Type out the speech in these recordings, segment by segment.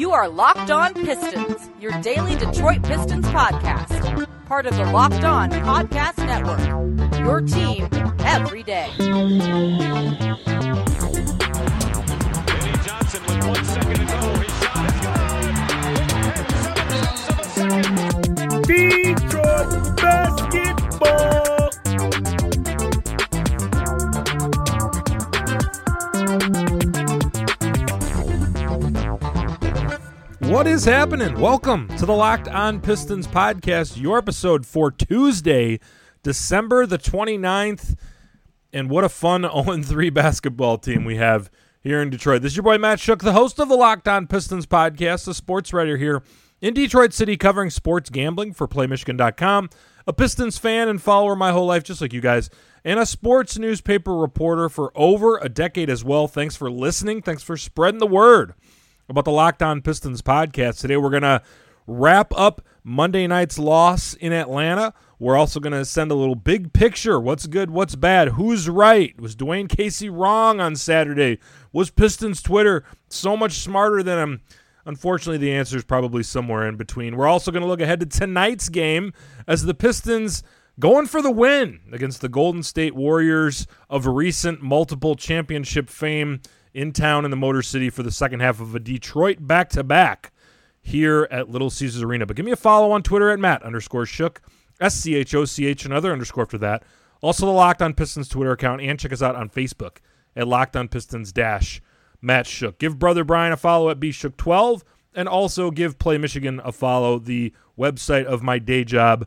You are Locked On Pistons, your daily Detroit Pistons podcast. Part of the Locked On Podcast Network, your team every day. Danny Johnson with 1 second to go. His shot is good. Detroit basketball. What is happening? Welcome to the Locked On Pistons podcast, your episode for Tuesday, December the 29th. And what a fun 0-3 basketball team we have here in Detroit. This is your boy Matt Shook, the host of the Locked On Pistons podcast, a sports writer here in Detroit City covering sports gambling for PlayMichigan.com, a Pistons fan and follower my whole life, just like you guys, and a sports newspaper reporter for over a decade as well. Thanks for listening. Thanks for spreading the word about the Locked On Pistons podcast. Today we're going to wrap up Monday night's loss in Atlanta. We're also going to send a little big picture. What's good? What's bad? Who's right? Was Dwayne Casey wrong on Saturday? Was Pistons Twitter so much smarter than him? Unfortunately, the answer is probably somewhere in between. We're also going to look ahead to tonight's game as the Pistons going for the win against the Golden State Warriors of recent multiple championship fame in town in the Motor City for the second half of a Detroit back-to-back here at Little Caesars Arena. But give me a follow on Twitter at Matt_Shook, SCHOCH, another underscore after that. Also the Locked On Pistons Twitter account, and check us out on Facebook at Locked On Pistons-Matt Shook. Give Brother Brian a follow at BShook12, and also give Play Michigan a follow, the website of my day job,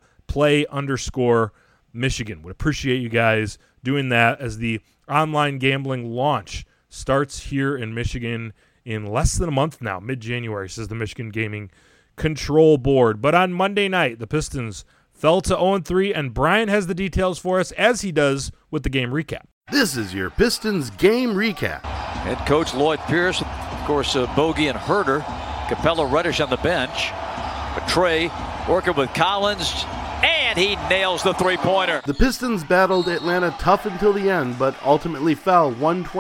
Play_Michigan. Would appreciate you guys doing that as the online gambling launch starts here in Michigan in less than a month now, mid-January, says the Michigan Gaming Control Board. But on Monday night, the Pistons fell to 0-3, and Brian has the details for us, as he does with the game recap. This is your Pistons game recap. Head coach Lloyd Pierce, of course, Bogey and Herter, Capella Reddish on the bench. But Trey working with Collins, and he nails the three-pointer. The Pistons battled Atlanta tough until the end, but ultimately fell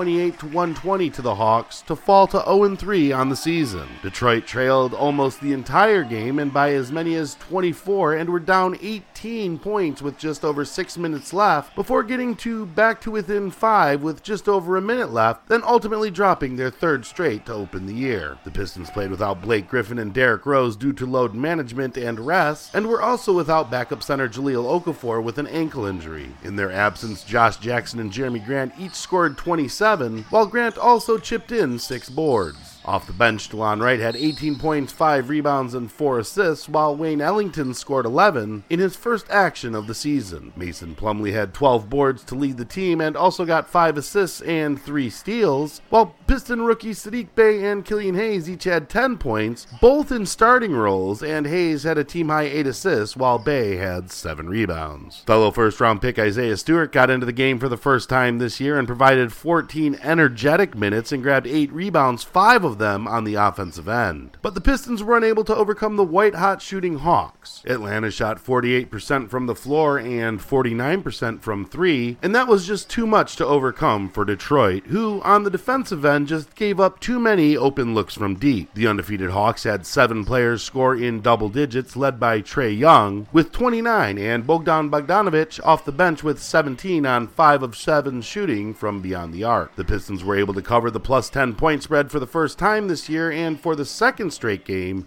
128-120 to the Hawks to fall to 0-3 on the season. Detroit trailed almost the entire game and by as many as 24 and were down 18 points with just over 6 minutes left before getting back to within 5 with just over a minute left, then ultimately dropping their third straight to open the year. The Pistons played without Blake Griffin and Derrick Rose due to load management and rest, and were also without backup center Jahlil Okafor with an ankle injury. In their absence, Josh Jackson and Jeremy Grant each scored 27, while Grant also chipped in 6 boards. Off the bench, DeLon Wright had 18 points, 5 rebounds, and 4 assists, while Wayne Ellington scored 11 in his first action of the season. Mason Plumlee had 12 boards to lead the team and also got 5 assists and 3 steals, while Piston rookie Saddiq Bey and Killian Hayes each had 10 points, both in starting roles, and Hayes had a team-high 8 assists, while Bey had 7 rebounds. Fellow first-round pick Isaiah Stewart got into the game for the first time this year and provided 14 energetic minutes and grabbed 8 rebounds, 5 of them on the offensive end. But the Pistons were unable to overcome the white-hot shooting Hawks. Atlanta shot 48% from the floor and 49% from 3, and that was just too much to overcome for Detroit, who, on the defensive end, just gave up too many open looks from deep. The undefeated Hawks had 7 players score in double digits, led by Trae Young with 29, and Bogdan Bogdanovic off the bench with 17 on 5 of 7 shooting from beyond the arc. The Pistons were able to cover the plus 10 point spread for the first time this year and for the second straight game,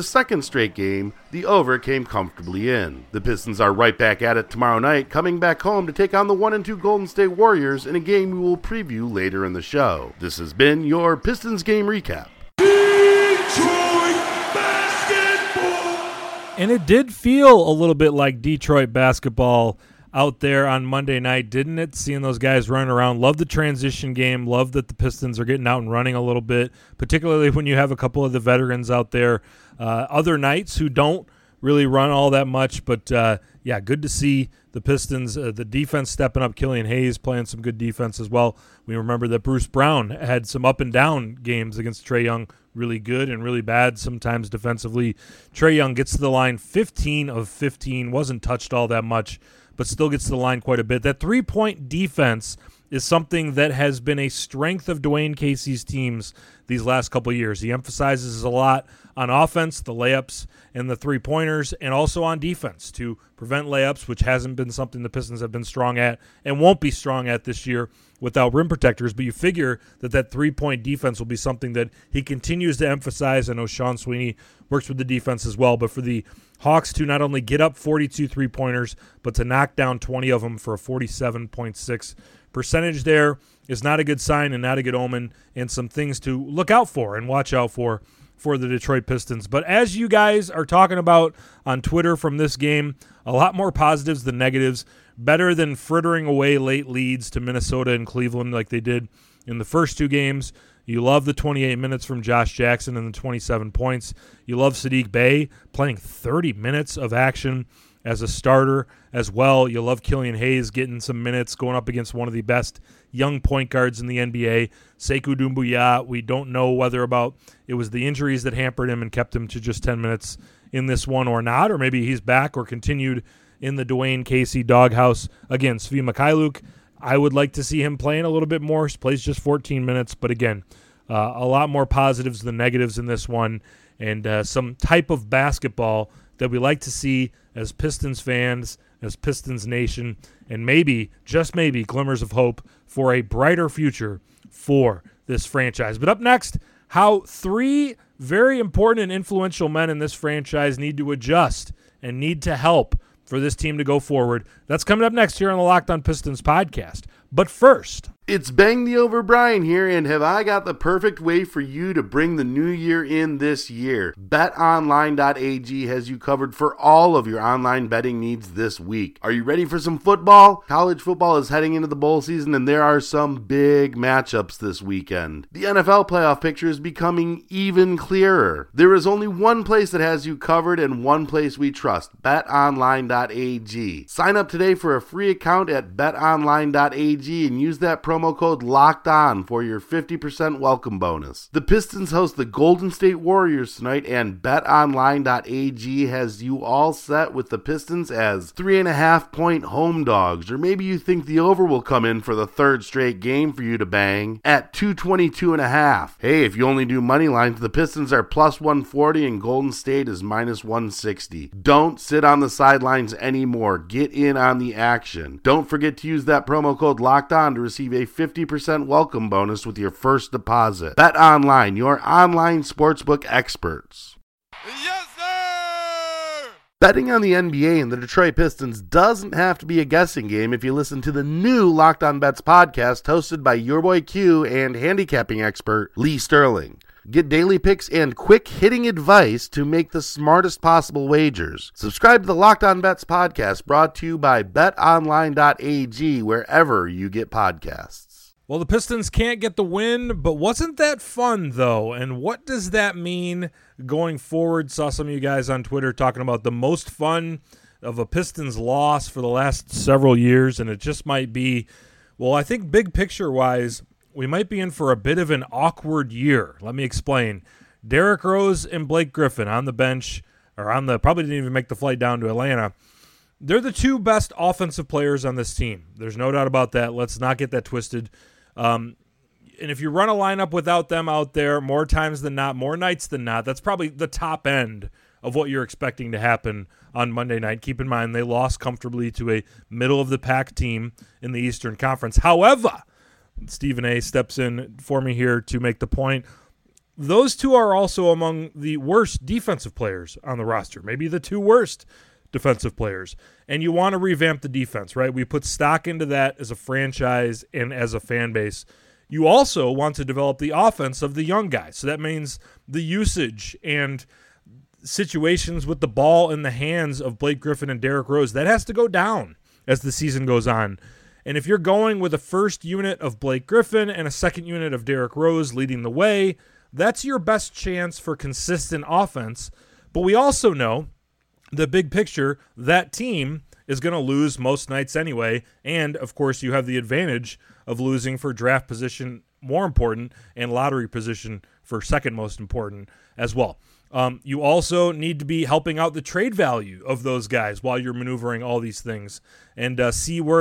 the over came comfortably in. The Pistons are right back at it tomorrow night, coming back home to take on the 1-2 Golden State Warriors in a game we will preview later in the show. This has been your Pistons game recap. Detroit basketball. And it did feel a little bit like Detroit basketball out there on Monday night, didn't it? Seeing those guys running around. Love the transition game. Love that the Pistons are getting out and running a little bit, particularly when you have a couple of the veterans out there. Other nights who don't really run all that much, but yeah, good to see the Pistons, the defense stepping up. Killian Hayes playing some good defense as well. We remember that Bruce Brown had some up and down games against Trae Young, really good and really bad sometimes defensively. Trae Young gets to the line 15 of 15, wasn't touched all that much, but still gets to the line quite a bit. That three-point defense is something that has been a strength of Dwayne Casey's teams these last couple of years. He emphasizes a lot on offense, the layups and the three-pointers, and also on defense to prevent layups, which hasn't been something the Pistons have been strong at and won't be strong at this year without rim protectors. But you figure that three-point defense will be something that he continues to emphasize. I know Sean Sweeney works with the defense as well, but for the Hawks to not only get up 42 three-pointers, but to knock down 20 of them for a 47.6 percentage there is not a good sign and not a good omen, and some things to look out for and watch out for the Detroit Pistons. But as you guys are talking about on Twitter from this game, a lot more positives than negatives. Better than frittering away late leads to Minnesota and Cleveland like they did in the first two games. You love the 28 minutes from Josh Jackson and the 27 points. You love Saddiq Bey playing 30 minutes of action as a starter as well. You love Killian Hayes getting some minutes going up against one of the best young point guards in the NBA, Sekou Doumbouya. We don't know whether it was the injuries that hampered him and kept him to just 10 minutes in this one or not, or maybe he's back or continued in the Dwayne Casey doghouse. Again, Svi Mykhailiuk, I would like to see him playing a little bit more. He plays just 14 minutes, but again, a lot more positives than negatives in this one, and some type of basketball that we like to see as Pistons fans, as Pistons Nation, and maybe, just maybe, glimmers of hope for a brighter future for this franchise. But up next, how three very important and influential men in this franchise need to adjust and need to help for this team to go forward. That's coming up next here on the Locked On Pistons podcast. But first, it's Bang the Over Brian here, and have I got the perfect way for you to bring the new year in this year? BetOnline.ag has you covered for all of your online betting needs this week. Are you ready for some football? College football is heading into the bowl season, and there are some big matchups this weekend. The NFL playoff picture is becoming even clearer. There is only one place that has you covered and one place we trust, BetOnline.ag. Sign up today for a free account at BetOnline.ag and use that promo code LOCKEDON for your 50% welcome bonus. The Pistons host the Golden State Warriors tonight, and BetOnline.ag has you all set with the Pistons as 3.5-point home dogs. Or maybe you think the over will come in for the third straight game for you to bang at 222.5. Hey, if you only do money lines, the Pistons are plus 140 and Golden State is minus 160. Don't sit on the sidelines anymore. Get in on the action. Don't forget to use that promo code Locked On to receive a 50% welcome bonus with your first deposit. Bet Online, your online sportsbook experts. Yes, sir! Betting on the NBA and the Detroit Pistons doesn't have to be a guessing game if you listen to the new Locked On Bets podcast hosted by your boy Q and handicapping expert Lee Sterling. Get daily picks and quick-hitting advice to make the smartest possible wagers. Subscribe to the Locked On Bets podcast, brought to you by BetOnline.ag, wherever you get podcasts. well, the Pistons can't get the win, but wasn't that fun, though? And what does that mean going forward? Saw some of you guys on Twitter talking about the most fun of a Pistons loss for the last several years, and it just might be, well, I think big picture-wise, we might be in for a bit of an awkward year. Let me explain. Derrick Rose and Blake Griffin on the bench, or probably didn't even make the flight down to Atlanta. They're the two best offensive players on this team. There's no doubt about that. Let's not get that twisted. And if you run a lineup without them out there more times than not, more nights than not, that's probably the top end of what you're expecting to happen on Monday night. Keep in mind, they lost comfortably to a middle-of-the-pack team in the Eastern Conference. However, Stephen A. steps in for me here to make the point. Those two are also among the worst defensive players on the roster, maybe the two worst defensive players. And you want to revamp the defense, right? We put stock into that as a franchise and as a fan base. You also want to develop the offense of the young guys. So that means the usage and situations with the ball in the hands of Blake Griffin and Derrick Rose. That has to go down as the season goes on. And if you're going with a first unit of Blake Griffin and a second unit of Derrick Rose leading the way, that's your best chance for consistent offense. But we also know the big picture, that team is going to lose most nights anyway. And, of course, you have the advantage of losing for draft position more important and lottery position for second most important as well. You also need to be helping out the trade value of those guys while you're maneuvering all these things and see where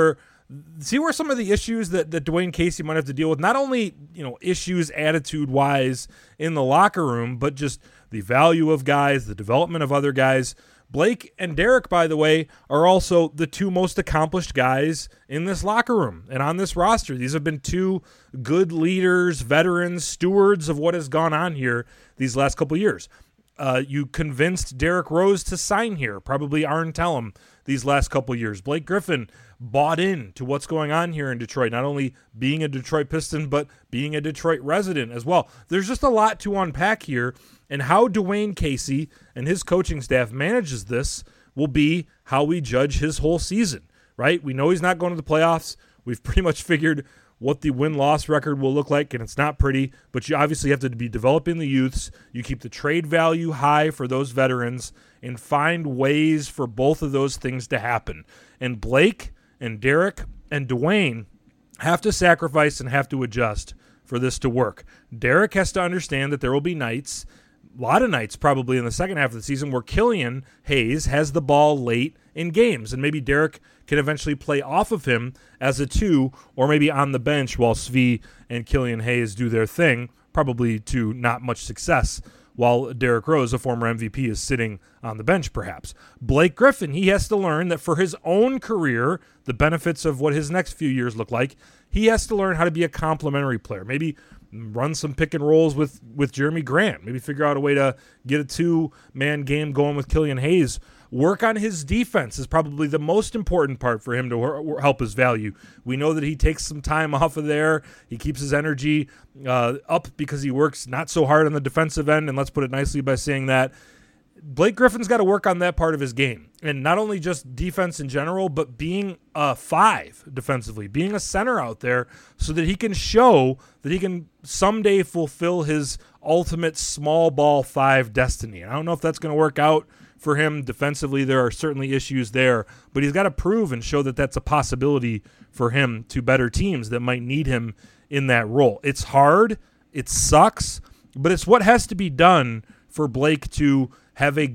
see where some of the issues that Dwayne Casey might have to deal with, not only, issues attitude-wise in the locker room, but just the value of guys, the development of other guys. Blake and Derek, by the way, are also the two most accomplished guys in this locker room and on this roster. These have been two good leaders, veterans, stewards of what has gone on here these last couple years. You convinced Derrick Rose to sign here, probably Arn Tellem, these last couple years. Blake Griffin bought in to what's going on here in Detroit, not only being a Detroit Piston, but being a Detroit resident as well. There's just a lot to unpack here, and how Dwayne Casey and his coaching staff manages this will be how we judge his whole season, right? We know he's not going to the playoffs. We've pretty much figured what the win-loss record will look like, and it's not pretty, but you obviously have to be developing the youths. You keep the trade value high for those veterans and find ways for both of those things to happen. And Blake and Derek and Dwayne have to sacrifice and have to adjust for this to work. Derek has to understand that there will be nights, a lot of nights probably in the second half of the season, where Killian Hayes has the ball late in games, and maybe Derek can eventually play off of him as a 2 or maybe on the bench while Svi and Killian Hayes do their thing, probably to not much success, while Derrick Rose, a former MVP, is sitting on the bench perhaps. Blake Griffin, he has to learn that for his own career, the benefits of what his next few years look like, he has to learn how to be a complementary player. Maybe run some pick and rolls with Jeremy Grant. Maybe figure out a way to get a 2-man game going with Killian Hayes. Work on his defense is probably the most important part for him to help his value. We know that he takes some time off of there. He keeps his energy up because he works not so hard on the defensive end, and let's put it nicely by saying that. Blake Griffin's got to work on that part of his game, and not only just defense in general, but being a 5 defensively, being a center out there so that he can show that he can someday fulfill his ultimate small ball 5 destiny. And I don't know if that's going to work out for him defensively. There are certainly issues there, but he's got to prove and show that that's a possibility for him to better teams that might need him in that role. It's hard, it sucks, but it's what has to be done for Blake to have a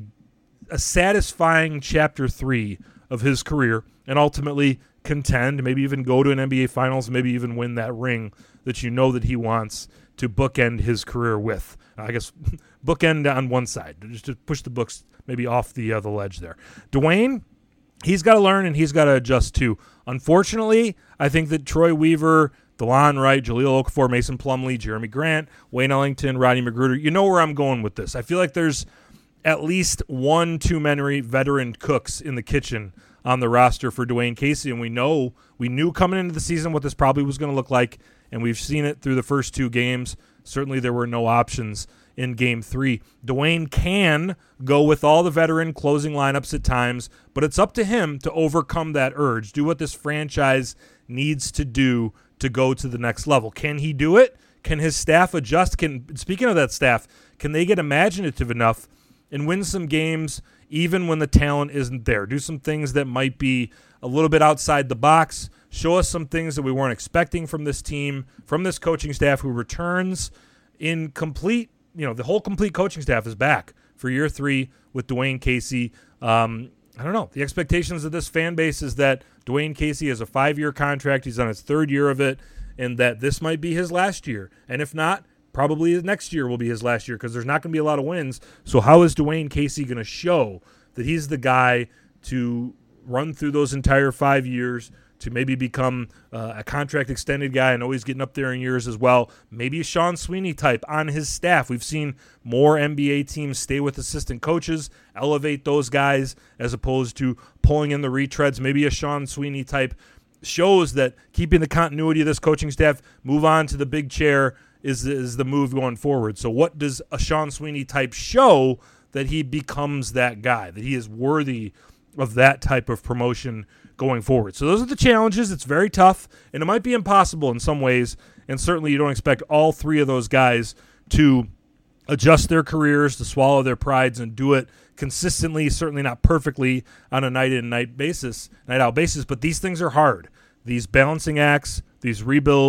satisfying chapter 3 of his career and ultimately contend, maybe even go to an NBA Finals, maybe even win that ring that you know that he wants to bookend his career with. I guess bookend on one side, just to push the books maybe off the ledge there. Dwayne, he's got to learn and he's got to adjust too. Unfortunately, I think that Troy Weaver, DeLon Wright, Jahlil Okafor, Mason Plumlee, Jeremy Grant, Wayne Ellington, Rodney McGruder, you know where I'm going with this. I feel like there's at least one too many veteran cooks in the kitchen on the roster for Dwayne Casey, and we knew coming into the season what this probably was going to look like, and we've seen it through the first 2 games. Certainly there were no options in Game 3. Dwayne can go with all the veteran closing lineups at times, but it's up to him to overcome that urge, do what this franchise needs to do to go to the next level. Can he do it? Can his staff adjust? Speaking of that staff, can they get imaginative enough and win some games even when the talent isn't there? Do some things that might be a little bit outside the box. Show us some things that we weren't expecting from this team, from this coaching staff who returns in complete, the whole complete coaching staff is back for year 3 with Dwayne Casey. I don't know. The expectations of this fan base is that Dwayne Casey has a 5-year contract. He's on his 3rd year of it, and that this might be his last year. And if not, probably next year will be his last year because there's not going to be a lot of wins. So how is Dwayne Casey going to show that he's the guy to run through those entire 5 years, to maybe become a contract extended guy? I know he's getting up there in years as well. Maybe a Sean Sweeney type on his staff. We've seen more NBA teams stay with assistant coaches, elevate those guys as opposed to pulling in the retreads. Maybe a Sean Sweeney type shows that keeping the continuity of this coaching staff, move on to the big chair is the move going forward. So what does a Sean Sweeney type show that he becomes that guy, that he is worthy of that type of promotion going forward? So those are the challenges. It's very tough, and it might be impossible in some ways, and certainly you don't expect all 3 of those guys to adjust their careers, to swallow their prides, and do it consistently, certainly not perfectly on a night-in and night-out basis, but these things are hard. These balancing acts, these rebuilds,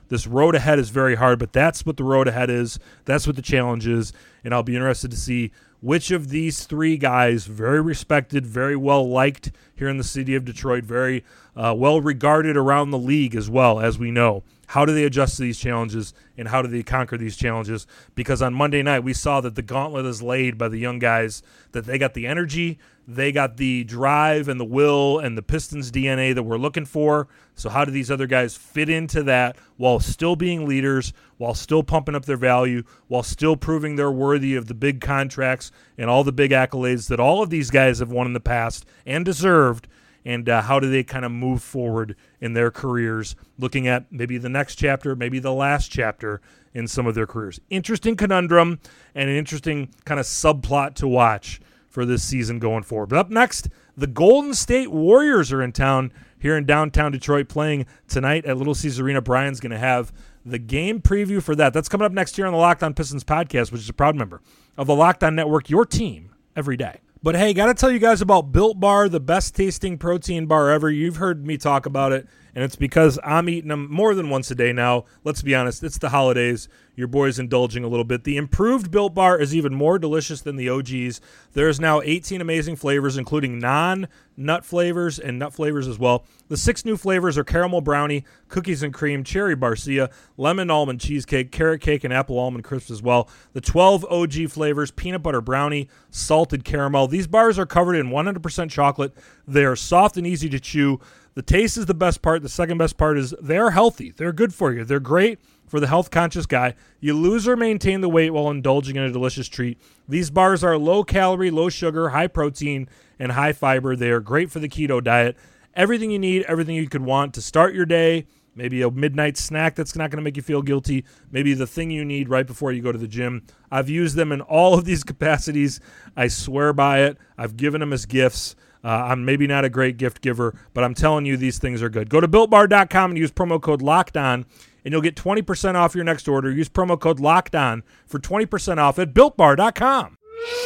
This road ahead is very hard, but that's what the road ahead is. That's what the challenge is, and I'll be interested to see which of these three guys, very respected, very well liked here in the city of Detroit, very well regarded around the league as well, as we know. How do they adjust to these challenges, and how do they conquer these challenges? Because on Monday night, we saw that the gauntlet is laid by the young guys, that they got the energy, they got the drive and the will and the Pistons DNA that we're looking for. So how do these other guys fit into that while still being leaders, while still pumping up their value, while still proving they're worthy of the big contracts and all the big accolades that all of these guys have won in the past and deserved? And how do they kind of move forward in their careers, looking at maybe the next chapter, maybe the last chapter in some of their careers. Interesting conundrum and an interesting kind of subplot to watch for this season going forward. But up next, the Golden State Warriors are in town here in downtown Detroit playing tonight at Little Caesars Arena. Brian's going to have the game preview for that. That's coming up next year on the Locked On Pistons podcast, which is a proud member of the Locked On Network, your team every day. But hey, got to tell you guys about Built Bar, the best tasting protein bar ever. You've heard me talk about it, and it's because I'm eating them more than once a day now. Let's be honest, it's the holidays. Your boy's indulging a little bit. The improved Built Bar is even more delicious than the OGs. There's now 18 amazing flavors, including non-nut flavors and nut flavors as well. The 6 new flavors are caramel brownie, cookies and cream, cherry barcia, lemon almond cheesecake, carrot cake, and apple almond crisps as well. The 12 OG flavors, peanut butter brownie, salted caramel. These bars are covered in 100% chocolate. They are soft and easy to chew. The taste is the best part. The second best part is they're healthy. They're good for you. They're great for the health-conscious guy. You lose or maintain the weight while indulging in a delicious treat. These bars are low-calorie, low-sugar, high-protein, and high-fiber. They are great for the keto diet. Everything you need, everything you could want to start your day, maybe a midnight snack that's not going to make you feel guilty, maybe the thing you need right before you go to the gym. I've used them in all of these capacities. I swear by it. I've given them as gifts. I'm maybe not a great gift giver, but I'm telling you these things are good. Go to BuiltBar.com and use promo code LOCKEDON, and you'll get 20% off your next order. Use promo code LOCKEDON for 20% off at BuiltBar.com.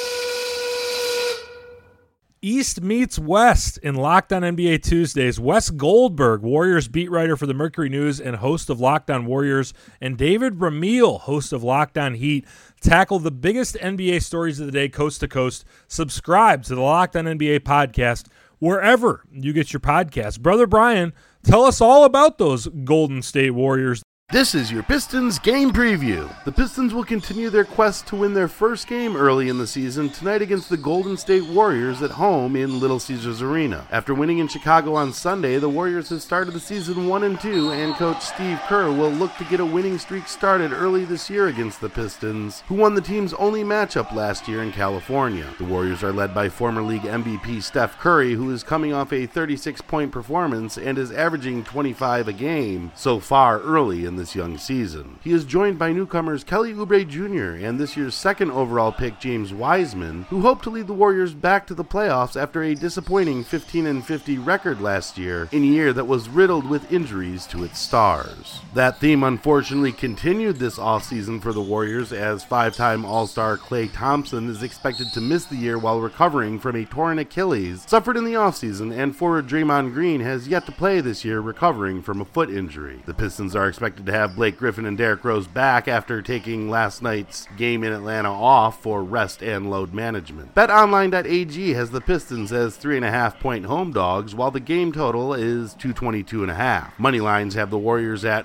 East meets West in Locked On NBA Tuesdays. Wes Goldberg, Warriors beat writer for the Mercury News and host of Locked On Warriors, and David Ramil, host of Locked On Heat, tackle the biggest NBA stories of the day coast to coast. Subscribe to the Locked On NBA podcast wherever you get your podcasts. Brother Brian, tell us all about those Golden State Warriors. This is your Pistons game preview. The Pistons will continue their quest to win their first game early in the season tonight against the Golden State Warriors at home in Little Caesars Arena. After winning in Chicago on Sunday, the Warriors have started the season 1-2, and coach Steve Kerr will look to get a winning streak started early this year against the Pistons, who won the team's only matchup last year in California. The Warriors are led by former league MVP Steph Curry, who is coming off a 36-point performance and is averaging 25 a game so far early in this young season. He is joined by newcomers Kelly Oubre Jr. and this year's second overall pick James Wiseman, who hope to lead the Warriors back to the playoffs after a disappointing 15-50 record last year, in a year that was riddled with injuries to its stars. That theme unfortunately continued this offseason for the Warriors, as 5-time All-Star Klay Thompson is expected to miss the year while recovering from a torn Achilles suffered in the offseason, and forward Draymond Green has yet to play this year, recovering from a foot injury. The Pistons are expected to have Blake Griffin and Derrick Rose back after taking last night's game in Atlanta off for rest and load management. BetOnline.ag has the Pistons as 3.5-point home dogs, while the game total is 222.5. Money lines have the Warriors at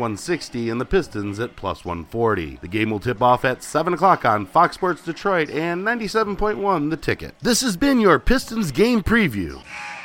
-160 and the Pistons at +140. The game will tip off at 7 o'clock on Fox Sports Detroit and 97.1 The Ticket. This has been your Pistons game preview.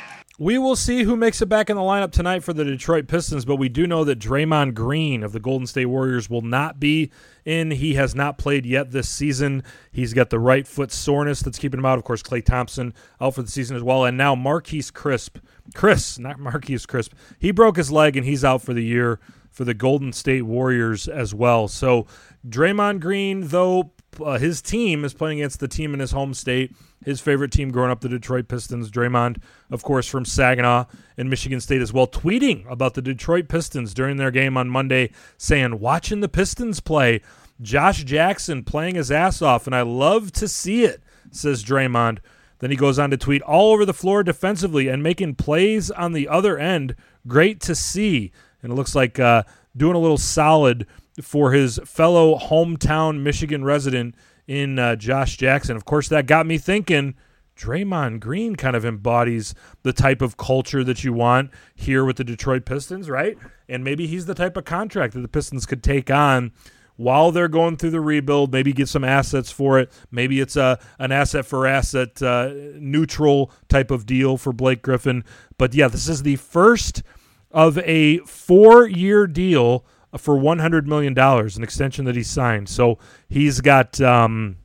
We will see who makes it back in the lineup tonight for the Detroit Pistons, but we do know that Draymond Green of the Golden State Warriors will not be in. He has not played yet this season. He's got the right foot soreness that's keeping him out. Of course, Klay Thompson out for the season as well. And now Marquise Crisp. Not Marquise Crisp. He broke his leg, and he's out for the year for the Golden State Warriors as well. So Draymond Green, though, his team is playing against the team in his home state, his favorite team growing up, the Detroit Pistons. Draymond, of course, from Saginaw and Michigan State as well, tweeting about the Detroit Pistons during their game on Monday, saying, "Watching the Pistons play, Josh Jackson playing his ass off, and I love to see it," says Draymond. Then he goes on to tweet, "All over the floor defensively and making plays on the other end. Great to see." And it looks like doing a little solid for his fellow hometown Michigan resident in Josh Jackson. Of course, that got me thinking, Draymond Green kind of embodies the type of culture that you want here with the Detroit Pistons, right? And maybe he's the type of contract that the Pistons could take on while they're going through the rebuild, maybe get some assets for it. Maybe it's an asset-for-asset neutral type of deal for Blake Griffin. But, yeah, this is the first of a 4-year deal for $100 million, an extension that he signed. So he's got $22,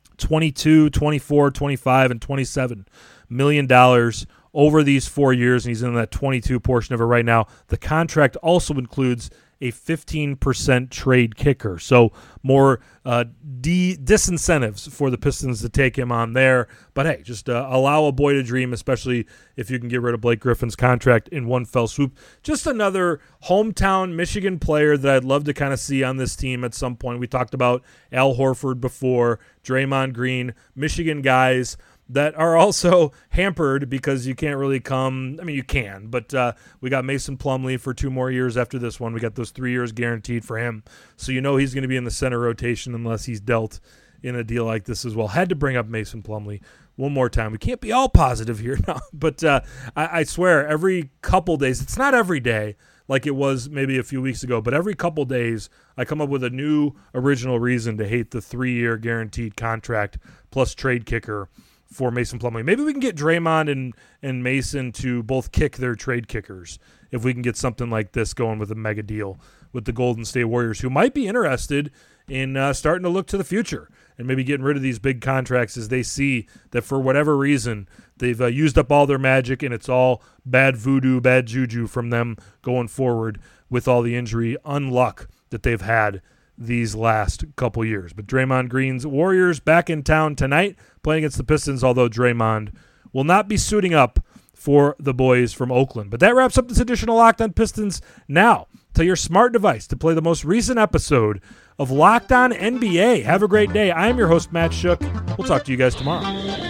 $24, $25, and $27 million over these 4 years, and he's in that 22 portion of it right now. The contract also includes a 15% trade kicker, so more disincentives for the Pistons to take him on there. But hey, just allow a boy to dream, especially if you can get rid of Blake Griffin's contract in one fell swoop. Just another hometown Michigan player that I'd love to kind of see on this team at some point. We talked about Al Horford before, Draymond Green, Michigan guys that are also hampered because you can't really come. I mean, you can, but we got Mason Plumlee for 2 more years after this one. We got those 3 years guaranteed for him. So you know he's going to be in the center rotation unless he's dealt in a deal like this as well. Had to bring up Mason Plumlee one more time. We can't be all positive here now, but I swear every couple days, it's not every day like it was maybe a few weeks ago, but every couple days I come up with a new original reason to hate the 3-year guaranteed contract plus trade kicker for Mason Plumlee. Maybe we can get Draymond and Mason to both kick their trade kickers if we can get something like this going with a mega deal with the Golden State Warriors, who might be interested in starting to look to the future and maybe getting rid of these big contracts as they see that for whatever reason they've used up all their magic and it's all bad voodoo, bad juju from them going forward with all the injury unluck that they've had these last couple years. But Draymond Green's Warriors back in town tonight playing against the Pistons, although Draymond will not be suiting up for the boys from Oakland. But that wraps up this edition of Locked On Pistons. Now, tell your smart device to play the most recent episode of Locked On NBA. Have a great day. I'm your host, Matt Shook. We'll talk to you guys tomorrow.